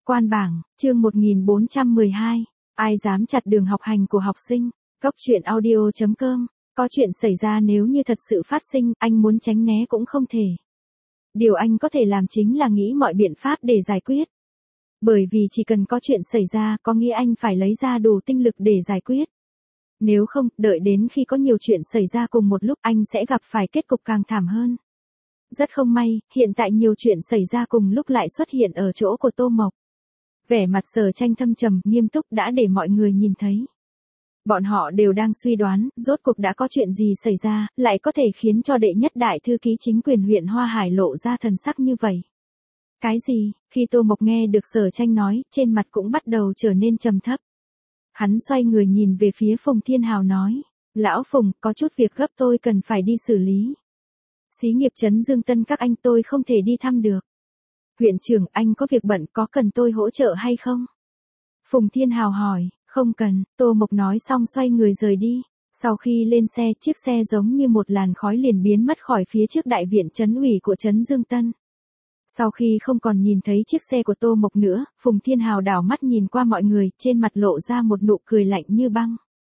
Quan bảng, chương 1412. Ai dám chặt đường học hành của học sinh? Cốc truyện audio.com. Có chuyện xảy ra nếu như thật sự phát sinh, anh muốn tránh né cũng không thể. Điều anh có thể làm chính là nghĩ mọi biện pháp để giải quyết. Bởi vì chỉ cần có chuyện xảy ra có nghĩa anh phải lấy ra đủ tinh lực để giải quyết. Nếu không, đợi đến khi có nhiều chuyện xảy ra cùng một lúc anh sẽ gặp phải kết cục càng thảm hơn. Rất không may, hiện tại nhiều chuyện xảy ra cùng lúc lại xuất hiện ở chỗ của Tô Mộc. Vẻ mặt Sở Tranh thâm trầm, nghiêm túc đã để mọi người nhìn thấy. Bọn họ đều đang suy đoán, rốt cuộc đã có chuyện gì xảy ra, lại có thể khiến cho đệ nhất đại thư ký chính quyền huyện Hoa Hải lộ ra thần sắc như vậy. Cái gì? Khi Tô Mộc nghe được Sở Tranh nói, trên mặt cũng bắt đầu trở nên trầm thấp. Hắn xoay người nhìn về phía Phùng Thiên Hào nói, Lão Phùng, có chút việc gấp tôi cần phải đi xử lý. Xí nghiệp trấn Dương Tân các anh tôi không thể đi thăm được. Huyện trưởng, anh có việc bận, có cần tôi hỗ trợ hay không? Phùng Thiên Hào hỏi, không cần. Tô Mộc nói xong xoay người rời đi. Sau khi lên xe, chiếc xe giống như một làn khói liền biến mất khỏi phía trước đại viện trấn ủy của trấn Dương Tân. Sau khi không còn nhìn thấy chiếc xe của Tô Mộc nữa, Phùng Thiên Hào đảo mắt nhìn qua mọi người, trên mặt lộ ra một nụ cười lạnh như băng.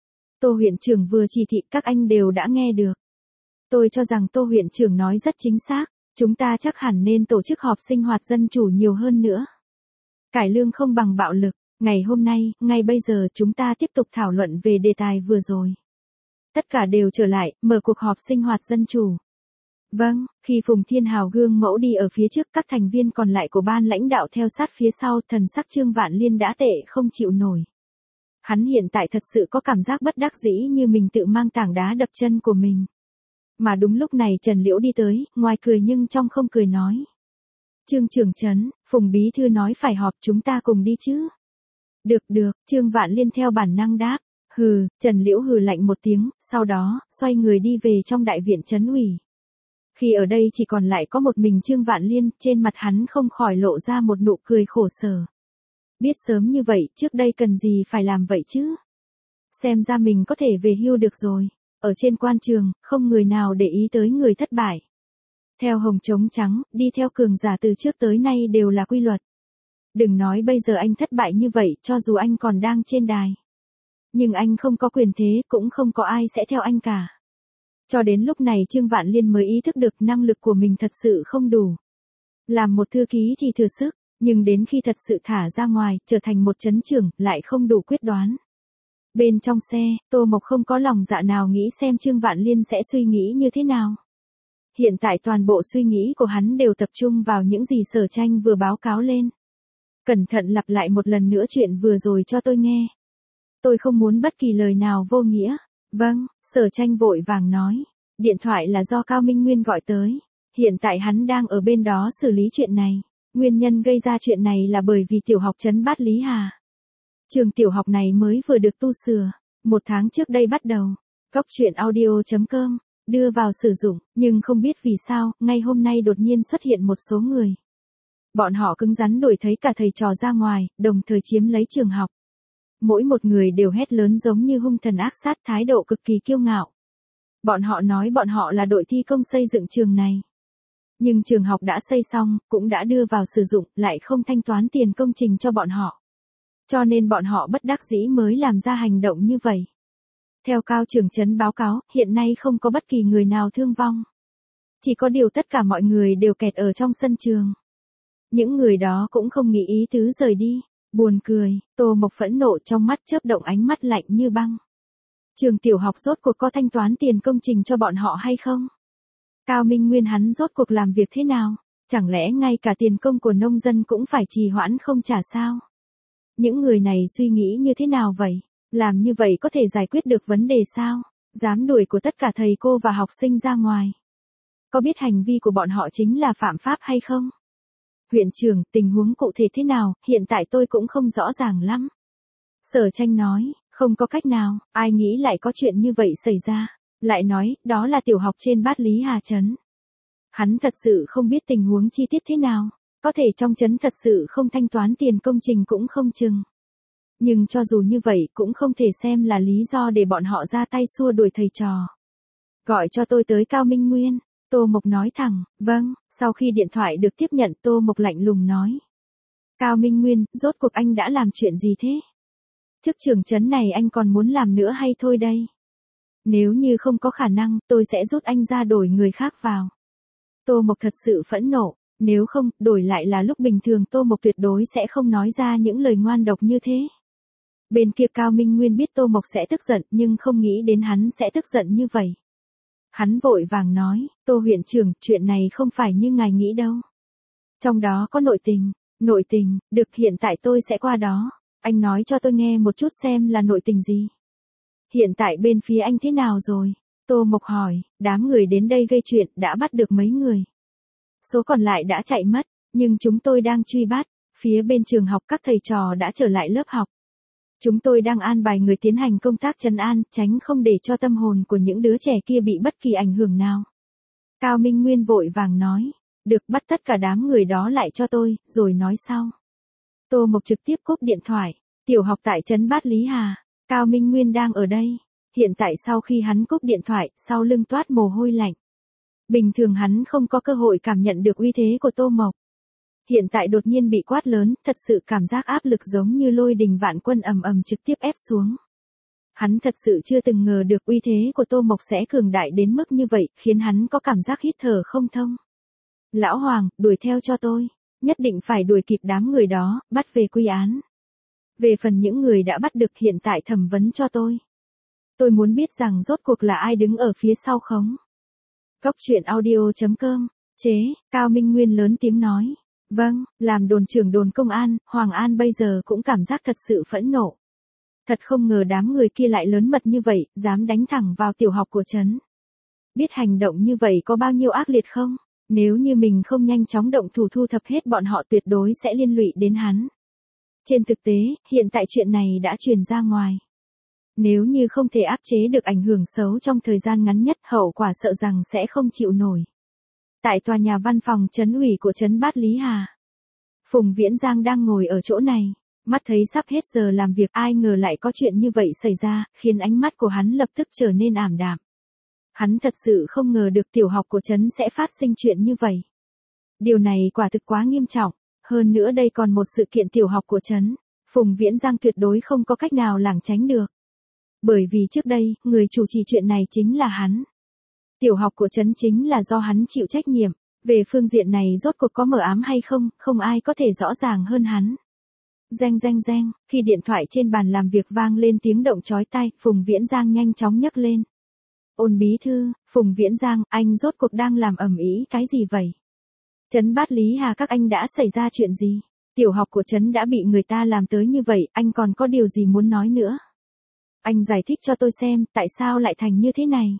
Tô huyện trưởng vừa chỉ thị, các anh đều đã nghe được. Tôi cho rằng Tô huyện trưởng nói rất chính xác, chúng ta chắc hẳn nên tổ chức họp sinh hoạt dân chủ nhiều hơn nữa. Cải lương không bằng bạo lực, ngày hôm nay, ngay bây giờ chúng ta tiếp tục thảo luận về đề tài vừa rồi. Tất cả đều trở lại, mở cuộc họp sinh hoạt dân chủ. Vâng, khi Phùng Thiên Hào gương mẫu đi ở phía trước, các thành viên còn lại của ban lãnh đạo theo sát phía sau, thần sắc Trương Vạn Liên đã tệ không chịu nổi. Hắn hiện tại thật sự có cảm giác bất đắc dĩ như mình tự mang tảng đá đập chân của mình. Mà đúng lúc này Trần Liễu đi tới, ngoài cười nhưng trong không cười nói. Trương trưởng trấn, Phùng bí thư nói phải họp, chúng ta cùng đi chứ? Được, Trương Vạn Liên theo bản năng đáp. Hừ, Trần Liễu hừ lạnh một tiếng, sau đó, xoay người đi về trong đại viện trấn ủy. Khi ở đây chỉ còn lại có một mình Trương Vạn Liên, trên mặt hắn không khỏi lộ ra một nụ cười khổ sở. Biết sớm như vậy, trước đây cần gì phải làm vậy chứ? Xem ra mình có thể về hưu được rồi. Ở trên quan trường, không người nào để ý tới người thất bại. Theo hồng trống trắng, đi theo cường giả từ trước tới nay đều là quy luật. Đừng nói bây giờ anh thất bại như vậy, cho dù anh còn đang trên đài. Nhưng anh không có quyền thế, cũng không có ai sẽ theo anh cả. Cho đến lúc này Trương Vạn Liên mới ý thức được năng lực của mình thật sự không đủ. Làm một thư ký thì thừa sức, nhưng đến khi thật sự thả ra ngoài, trở thành một trấn trưởng, lại không đủ quyết đoán. Bên trong xe, Tô Mộc không có lòng dạ nào nghĩ xem Trương Vạn Liên sẽ suy nghĩ như thế nào. Hiện tại toàn bộ suy nghĩ của hắn đều tập trung vào những gì Sở Tranh vừa báo cáo lên. Cẩn thận lặp lại một lần nữa chuyện vừa rồi cho tôi nghe. Tôi không muốn bất kỳ lời nào vô nghĩa. Vâng, Sở Tranh vội vàng nói. Điện thoại là do Cao Minh Nguyên gọi tới. Hiện tại hắn đang ở bên đó xử lý chuyện này. Nguyên nhân gây ra chuyện này là bởi vì tiểu học trấn Bát Lý Hà. Trường tiểu học này mới vừa được tu sửa, 1 tháng trước đây bắt đầu. Cốc truyện audio.com, đưa vào sử dụng, nhưng không biết vì sao, ngay hôm nay đột nhiên xuất hiện một số người. Bọn họ cứng rắn đuổi thấy cả thầy trò ra ngoài, đồng thời chiếm lấy trường học. Mỗi một người đều hét lớn giống như hung thần ác sát, thái độ cực kỳ kiêu ngạo. Bọn họ nói bọn họ là đội thi công xây dựng trường này. Nhưng trường học đã xây xong, cũng đã đưa vào sử dụng, lại không thanh toán tiền công trình cho bọn họ. Cho nên bọn họ bất đắc dĩ mới làm ra hành động như vậy. Theo Cao trưởng trấn báo cáo, hiện nay không có bất kỳ người nào thương vong. Chỉ có điều tất cả mọi người đều kẹt ở trong sân trường. Những người đó cũng không nghĩ ý tứ rời đi. Buồn cười, Tô Mộc phẫn nộ trong mắt chớp động ánh mắt lạnh như băng. Trường tiểu học rốt cuộc có thanh toán tiền công trình cho bọn họ hay không? Cao Minh Nguyên hắn rốt cuộc làm việc thế nào? Chẳng lẽ ngay cả tiền công của nông dân cũng phải trì hoãn không trả sao? Những người này suy nghĩ như thế nào vậy? Làm như vậy có thể giải quyết được vấn đề sao? Dám đuổi của tất cả thầy cô và học sinh ra ngoài. Có biết hành vi của bọn họ chính là phạm pháp hay không? Huyện trưởng, tình huống cụ thể thế nào, hiện tại tôi cũng không rõ ràng lắm. Sở Tranh nói, không có cách nào, ai nghĩ lại có chuyện như vậy xảy ra. Lại nói, đó là tiểu học trên Bát Lý Hà trấn. Hắn thật sự không biết tình huống chi tiết thế nào. Có thể trong trấn thật sự không thanh toán tiền công trình cũng không chừng. Nhưng cho dù như vậy cũng không thể xem là lý do để bọn họ ra tay xua đuổi thầy trò. Gọi cho tôi tới Cao Minh Nguyên. Tô Mộc nói thẳng, vâng, sau khi điện thoại được tiếp nhận Tô Mộc lạnh lùng nói. Cao Minh Nguyên, rốt cuộc anh đã làm chuyện gì thế? Chức trưởng trấn này anh còn muốn làm nữa hay thôi đây? Nếu như không có khả năng, tôi sẽ rút anh ra đổi người khác vào. Tô Mộc thật sự phẫn nộ, nếu không, đổi lại là lúc bình thường Tô Mộc tuyệt đối sẽ không nói ra những lời ngoan độc như thế. Bên kia Cao Minh Nguyên biết Tô Mộc sẽ tức giận nhưng không nghĩ đến hắn sẽ tức giận như vậy. Hắn vội vàng nói, Tô huyện trưởng, chuyện này không phải như ngài nghĩ đâu. Trong đó có nội tình, được hiện tại tôi sẽ qua đó. Anh nói cho tôi nghe một chút xem là nội tình gì. Hiện tại bên phía anh thế nào rồi? Tô Mộc hỏi, đám người đến đây gây chuyện đã bắt được mấy người. Số còn lại đã chạy mất, nhưng chúng tôi đang truy bắt. Phía bên trường học các thầy trò đã trở lại lớp học. Chúng tôi đang an bài người tiến hành công tác trấn an, tránh không để cho tâm hồn của những đứa trẻ kia bị bất kỳ ảnh hưởng nào. Cao Minh Nguyên vội vàng nói, được, bắt tất cả đám người đó lại cho tôi, rồi nói sau. Tô Mộc trực tiếp cúp điện thoại, tiểu học tại trấn Bát Lý Hà, Cao Minh Nguyên đang ở đây. Hiện tại sau khi hắn cúp điện thoại, sau lưng toát mồ hôi lạnh. Bình thường hắn không có cơ hội cảm nhận được uy thế của Tô Mộc. Hiện tại đột nhiên bị quát lớn, thật sự cảm giác áp lực giống như lôi đình vạn quân ầm ầm trực tiếp ép xuống. Hắn thật sự chưa từng ngờ được uy thế của Tô Mộc sẽ cường đại đến mức như vậy, khiến hắn có cảm giác hít thở không thông. Lão Hoàng, đuổi theo cho tôi, nhất định phải đuổi kịp đám người đó, bắt về quy án. Về phần những người đã bắt được hiện tại thẩm vấn cho tôi. Tôi muốn biết rằng rốt cuộc là ai đứng ở phía sau khống. Cốc truyện audio.com, chế, Cao Minh Nguyên lớn tiếng nói. Vâng, làm đồn trưởng đồn công an, Hoàng An bây giờ cũng cảm giác thật sự phẫn nộ. Thật không ngờ đám người kia lại lớn mật như vậy, dám đánh thẳng vào tiểu học của trấn. Biết hành động như vậy có bao nhiêu ác liệt không? Nếu như mình không nhanh chóng động thủ thu thập hết bọn họ tuyệt đối sẽ liên lụy đến hắn. Trên thực tế, hiện tại chuyện này đã truyền ra ngoài. Nếu như không thể áp chế được ảnh hưởng xấu trong thời gian ngắn nhất, hậu quả sợ rằng sẽ không chịu nổi. Tại tòa nhà văn phòng trấn ủy của trấn Bát Lý Hà, Phùng Viễn Giang đang ngồi ở chỗ này, mắt thấy sắp hết giờ làm việc, ai ngờ lại có chuyện như vậy xảy ra, khiến ánh mắt của hắn lập tức trở nên ảm đạm. Hắn thật sự không ngờ được tiểu học của trấn sẽ phát sinh chuyện như vậy. Điều này quả thực quá nghiêm trọng, hơn nữa đây còn một sự kiện tiểu học của trấn, Phùng Viễn Giang tuyệt đối không có cách nào lảng tránh được. Bởi vì trước đây, người chủ trì chuyện này chính là hắn. Tiểu học của trấn chính là do hắn chịu trách nhiệm, về phương diện này rốt cuộc có mờ ám hay không, không ai có thể rõ ràng hơn hắn. Reng reng reng, khi điện thoại trên bàn làm việc vang lên tiếng động chói tai, Phùng Viễn Giang nhanh chóng nhấc lên. Ôn bí thư, Phùng Viễn Giang, anh rốt cuộc đang làm ầm ĩ cái gì vậy? Trấn Bát Lý Hà các anh đã xảy ra chuyện gì? Tiểu học của trấn đã bị người ta làm tới như vậy, anh còn có điều gì muốn nói nữa? Anh giải thích cho tôi xem, tại sao lại thành như thế này?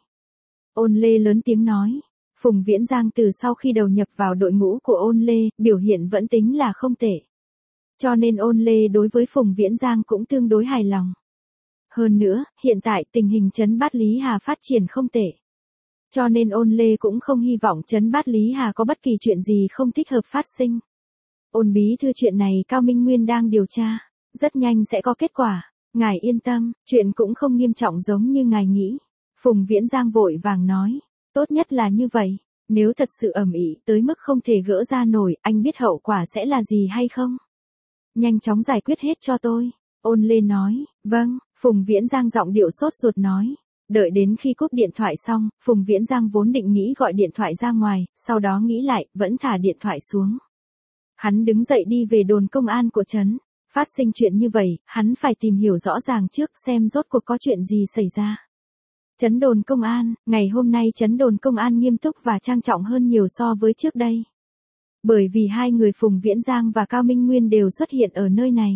Ôn Lê lớn tiếng nói. Phùng Viễn Giang từ sau khi đầu nhập vào đội ngũ của Ôn Lê, biểu hiện vẫn tính là không tệ. Cho nên Ôn Lê đối với Phùng Viễn Giang cũng tương đối hài lòng. Hơn nữa, hiện tại tình hình trấn Bát Lý Hà phát triển không tệ. Cho nên Ôn Lê cũng không hy vọng trấn Bát Lý Hà có bất kỳ chuyện gì không thích hợp phát sinh. Ôn bí thư, chuyện này Cao Minh Nguyên đang điều tra, rất nhanh sẽ có kết quả. Ngài yên tâm, chuyện cũng không nghiêm trọng giống như ngài nghĩ. Phùng Viễn Giang vội vàng nói, tốt nhất là như vậy, nếu thật sự ầm ĩ tới mức không thể gỡ ra nổi, anh biết hậu quả sẽ là gì hay không? Nhanh chóng giải quyết hết cho tôi. Ôn Lê nói, vâng, Phùng Viễn Giang giọng điệu sốt ruột nói. Đợi đến khi cúp điện thoại xong, Phùng Viễn Giang vốn định nghĩ gọi điện thoại ra ngoài, sau đó nghĩ lại, vẫn thả điện thoại xuống. Hắn đứng dậy đi về đồn công an của trấn. Phát sinh chuyện như vậy, hắn phải tìm hiểu rõ ràng trước xem rốt cuộc có chuyện gì xảy ra. Trấn đồn công an, ngày hôm nay trấn đồn công an nghiêm túc và trang trọng hơn nhiều so với trước đây. Bởi vì hai người Phùng Viễn Giang và Cao Minh Nguyên đều xuất hiện ở nơi này.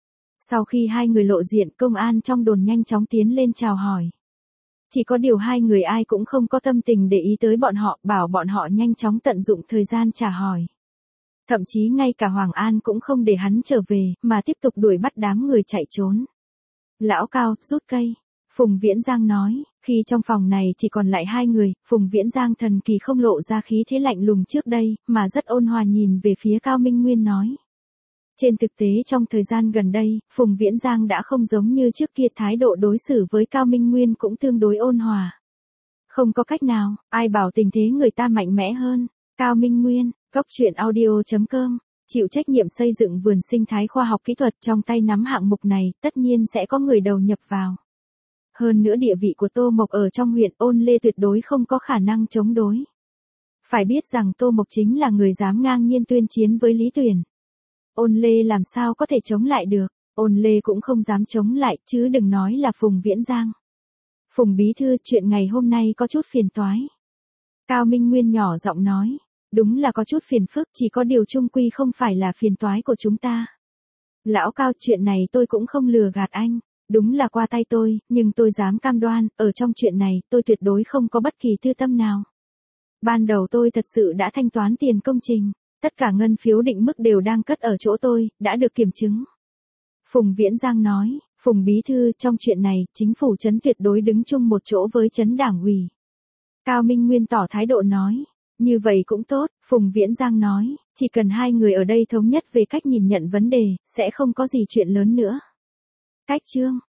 Sau khi hai người lộ diện, công an trong đồn nhanh chóng tiến lên chào hỏi. Chỉ có điều hai người ai cũng không có tâm tình để ý tới bọn họ, bảo bọn họ nhanh chóng tận dụng thời gian trả hỏi. Thậm chí ngay cả Hoàng An cũng không để hắn trở về, mà tiếp tục đuổi bắt đám người chạy trốn. Lão Cao, rút cây. Phùng Viễn Giang nói, khi trong phòng này chỉ còn lại hai người, Phùng Viễn Giang thần kỳ không lộ ra khí thế lạnh lùng trước đây, mà rất ôn hòa nhìn về phía Cao Minh Nguyên nói. Trên thực tế trong thời gian gần đây, Phùng Viễn Giang đã không giống như trước kia, thái độ đối xử với Cao Minh Nguyên cũng tương đối ôn hòa. Không có cách nào, ai bảo tình thế người ta mạnh mẽ hơn. Cao Minh Nguyên, cốc truyện audio.com, Chịu trách nhiệm xây dựng vườn sinh thái khoa học kỹ thuật trong tay nắm hạng mục này, tất nhiên sẽ có người đầu nhập vào. Hơn nữa địa vị của Tô Mộc ở trong huyện Ôn Lê tuyệt đối không có khả năng chống đối. Phải biết rằng Tô Mộc chính là người dám ngang nhiên tuyên chiến với Lý Tuyển. Ôn Lê làm sao có thể chống lại được, Ôn Lê cũng không dám chống lại, chứ đừng nói là Phùng Viễn Giang. Phùng bí thư, chuyện ngày hôm nay có chút phiền toái. Cao Minh Nguyên nhỏ giọng nói, đúng là có chút phiền phức, chỉ có điều chung quy không phải là phiền toái của chúng ta. Lão Cao, chuyện này tôi cũng không lừa gạt anh, đúng là qua tay tôi, nhưng tôi dám cam đoan, ở trong chuyện này, tôi tuyệt đối không có bất kỳ tư tâm nào. Ban đầu tôi thật sự đã thanh toán tiền công trình, tất cả ngân phiếu định mức đều đang cất ở chỗ tôi, đã được kiểm chứng. Phùng Viễn Giang nói, Phùng bí thư, trong chuyện này, chính phủ trấn tuyệt đối đứng chung một chỗ với trấn đảng ủy. Cao Minh Nguyên tỏ thái độ nói, như vậy cũng tốt, Phùng Viễn Giang nói, chỉ cần hai người ở đây thống nhất về cách nhìn nhận vấn đề, sẽ không có gì chuyện lớn nữa. Cách chương